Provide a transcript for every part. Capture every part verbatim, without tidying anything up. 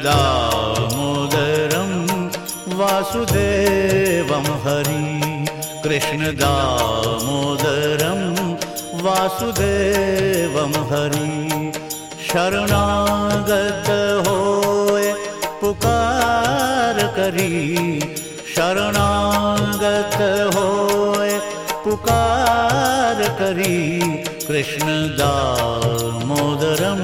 दामोदरं वासुदेवं हरि कृष्ण दामोदरं वासुदेवं हरि शरणागत होय पुकार करी शरणागत होय पुकार करी कृष्ण दामोदरं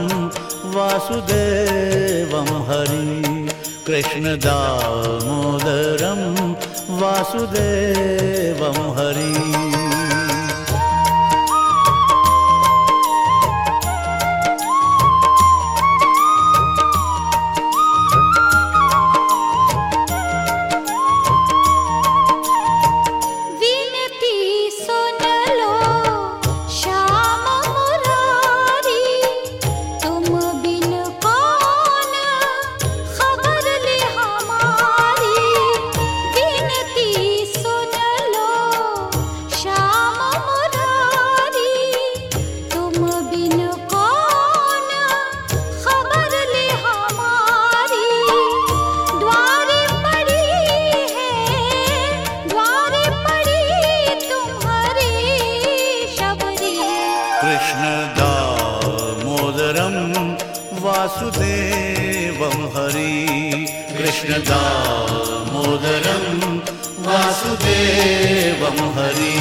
वासुदेवं हरि कृष्ण दामोदरं वासुदेवं हरि। कृष्ण दामोदरं वासुदेवं हरि कृष्ण दामोदरं वासुदेवं हरि।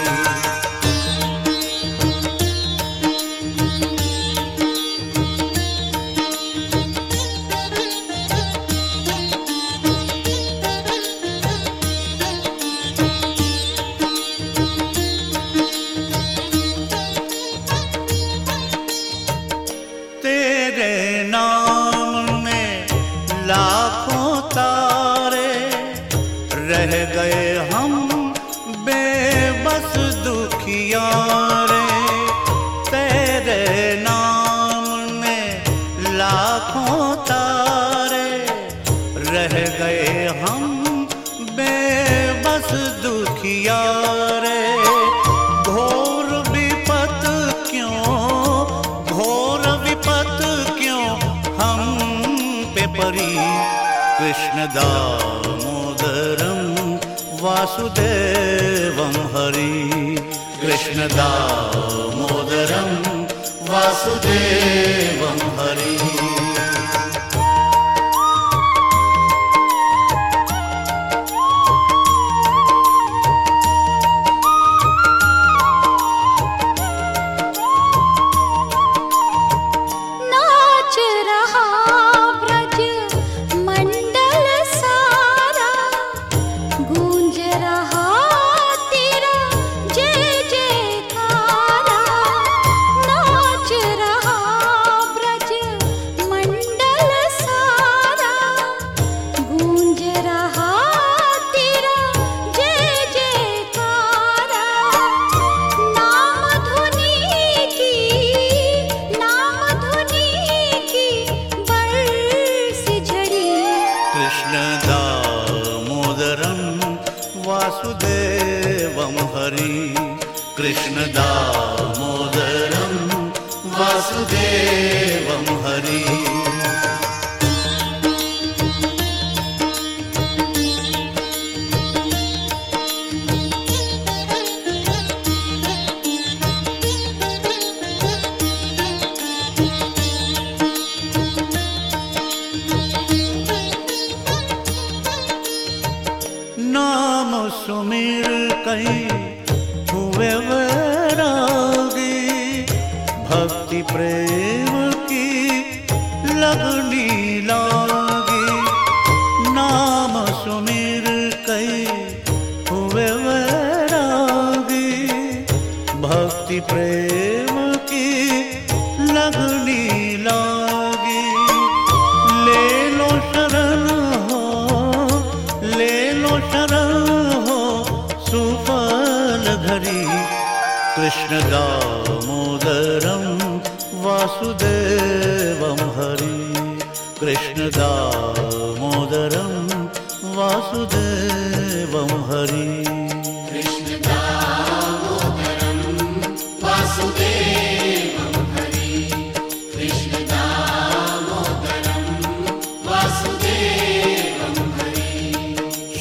तेरे नाम में लाखों तारे रह गए हम बेबस दुखियारे तेरे नाम में लाखों तारे रह गए हम बेबस दुखियारे घोर विपत क्यों घोर विपत क्यों हम पे परी कृष्ण दामोदरं वासुदेवं हरि कृष्ण दामोदरं वासुदेवं हरि। कृष्ण दामोदरं वासुदेवं हरि कृष्ण दामोदरं वासुदेवं हरि। नाम सुमिर कई हुए वैरागी भक्ति प्रेम की लगनी लागी नाम सुमिर कई हुए वैरागी भक्ति प्रेम की लगनी लागी ले लो शरण हो ले लो शरण हो सुफल धरी कृष्ण दामोदरं वासुदेवं हरि कृष्ण दामोदरं वासुदेवं हरि। कृष्ण दामोदरं वासुदेवं हरि कृष्ण दामोदरं वासुदेवं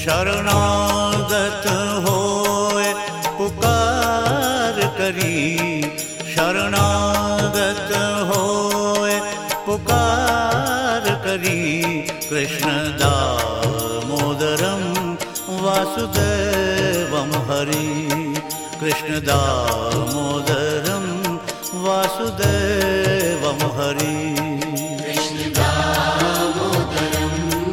शरणागत होए पुकार करी, शरणागत होए पुकार करी, कृष्ण दामोदरम वासुदेवम हरि, कृष्ण दामोदरम वासुदेवम हरि। कृष्ण दामोदरम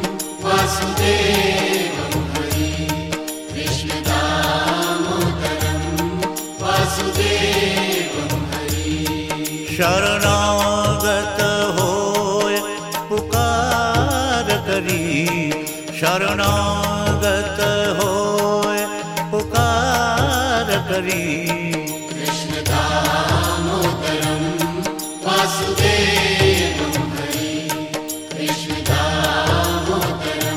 वासुदेवम हरि, कृष्ण दामोदरम वासुदेवम हरि। शरणागत होए पुकार करी, शरणागत होए पुकार करी, कृष्ण दामोदरम वासुदेवम हरि, कृष्ण दामोदरम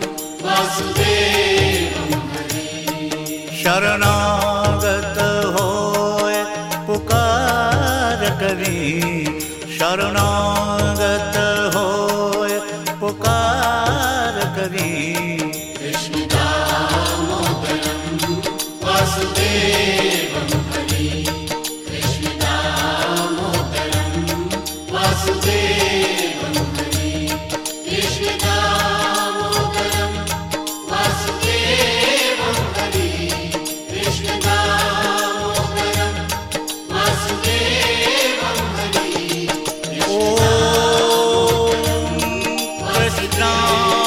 वासुदेवम हरि। शरणागत होए पुकार करी, शरणागत होए पुकार करी, कृष्ण दामोदरम वासुदेवम हरि, कृष्ण दामोदरम वासुदेवम हरि, कृष्ण दामोदरम वासुदेवम हरि, कृष्ण दामोदरम वासुदेवम हरि। ओम कृष्णा